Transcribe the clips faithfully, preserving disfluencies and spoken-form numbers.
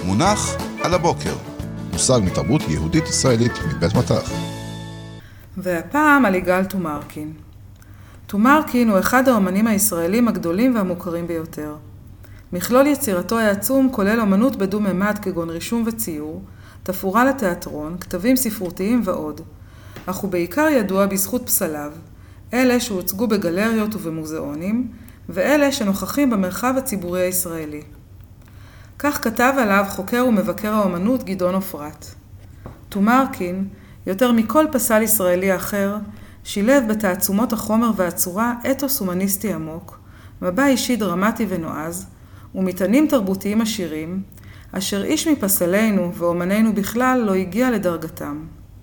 מונח על הבוקר. מושג מתרבות יהודית ישראלית מבית מטח. והפעם על יגאל טומרקין. טומרקין הוא אחד האומנים הישראלים הגדולים והמוכרים ביותר. מכלול יצירתו העצום כולל אומנות בדו-ממד כגון רישום וציור, תפאורה לתיאטרון, כתבים ספרותיים ועוד. אך הוא בעיקר ידוע בזכות פסליו, אלה שהוצגו בגלריות ובמוזיאונים, ואלה שנוכחים במרחב הציבורי הישראלי. כך כתב עליו חוקר ומבקר האומנות גדעון עופרת. טומרקין, יותר מכל פסל ישראלי אחר, שילב בתעצומות החומר והצורה אתוס הומניסטי עמוק, מבע אישי דרמטי ונועז, ומטענים תרבותיים עשירים, אשר איש מפסלינו ואומנינו בכלל לא הגיע לדרגתם.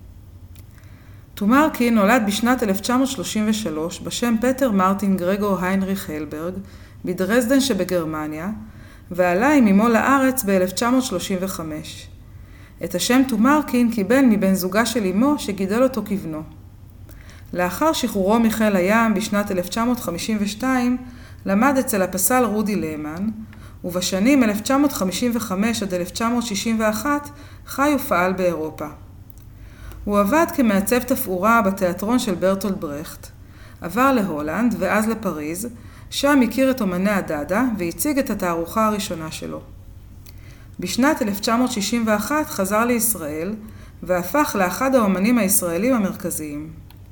טומרקין נולד בשנת אלף תשע מאות שלושים ושלוש בשם פטר מרטין גרגור היינריך הלברג בדרזדן שבגרמניה, ועלה עם אמו לארץ ב-אלף תשע מאות שלושים וחמש. את השם טומרקין קיבל מבן זוגה של אמו שגידל אותו כבנו. לאחר שחרורו מחיל הים בשנת אלף תשע מאות חמישים ושתיים למד אצל הפסל רודי ליימן, ובשנים אלף תשע מאות חמישים וחמש עד אלף תשע מאות שישים ואחת חי ופעל באירופה. הוא עבד כמעצב תפאורה בתיאטרון של ברטולד ברכט, עבר להולנד ואז לפריז, שם הכיר את אומני הדאדה והציג את התערוכה הראשונה שלו. בשנת אלף תשע מאות שישים ואחת חזר לישראל והפך לאחד האומנים הישראלים המרכזיים.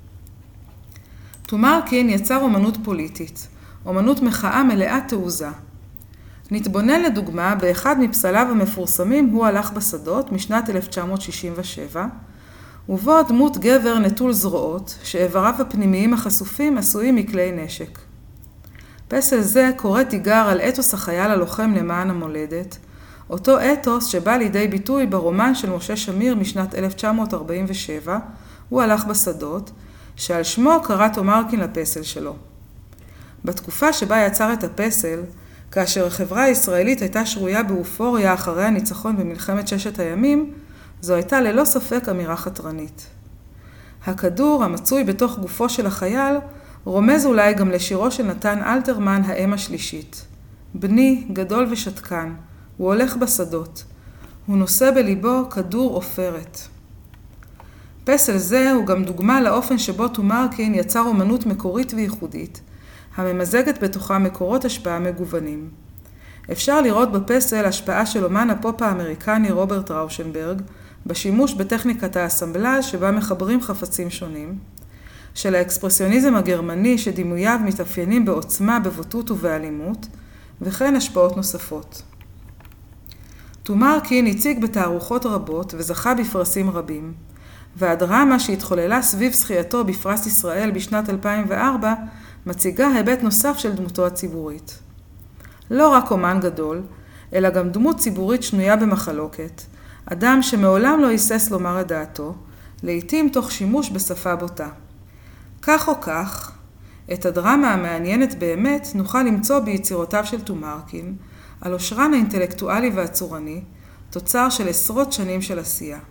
טומרקין יצר אומנות פוליטית, אומנות מחאה מלאת תעוזה. נתבונן לדוגמה באחד מפסליו המפורסמים הוא הלך בשדות משנת אלף תשע מאות שישים ושבע, ובו דמות גבר נטול זרועות שאיבריו הפנימיים החשופים עשויים מכלי נשק. פסל זה קורא תיגר על אתוס החייל הלוחם למען המולדת, אותו אתוס שבא לידי ביטוי ברומן של משה שמיר משנת אלף תשע מאות ארבעים ושבע, הוא הלך בשדות, שעל שמו קרא טומרקין לפסל שלו. בתקופה שבה יצר את הפסל, כאשר החברה הישראלית הייתה שרויה באופוריה אחרי הניצחון במלחמת ששת הימים, זו הייתה ללא ספק אמירה חתרנית. הכדור המצוי בתוך גופו של החייל רומז אולי גם לשירו של נתן אלתרמן האם השלישית. בני גדול ושתקן, הוא הולך בשדות, הוא נושא בליבו כדור עופרת. פסל זה הוא גם דוגמה לאופן שבו טומרקין יצר אומנות מקורית וייחודית, הממזגת בתוכה מקורות השפעה מגוונים. אפשר לראות בפסל השפעה של אומן הפופ האמריקני רוברט ראושנברג, בשימוש בטכניקת האסמבלאז' שבה מחברים חפצים שונים, של האקספרסיוניזם הגרמני שדימוייו מתאפיינים בעוצמה, בבוטות ובאלימות, וכן השפעות נוספות. טומרקין הציג בתערוכות רבות וזכה בפרסים רבים, והדרמה שהתחוללה סביב זכייתו בפרס ישראל בשנת אלפיים וארבע מציגה היבט נוסף של דמותו הציבורית. לא רק אומן גדול, אלא גם דמות ציבורית שנויה במחלוקת, אדם שמעולם לא היסס לומר את דעתו, לעתים תוך שימוש בשפה בוטה. כך או כך, את הדרמה המעניינת באמת נוכל למצוא ביצירותיו של טומרקין, על עושרן האינטלקטואלי והצורני, תוצר של עשרות שנים של עשייה.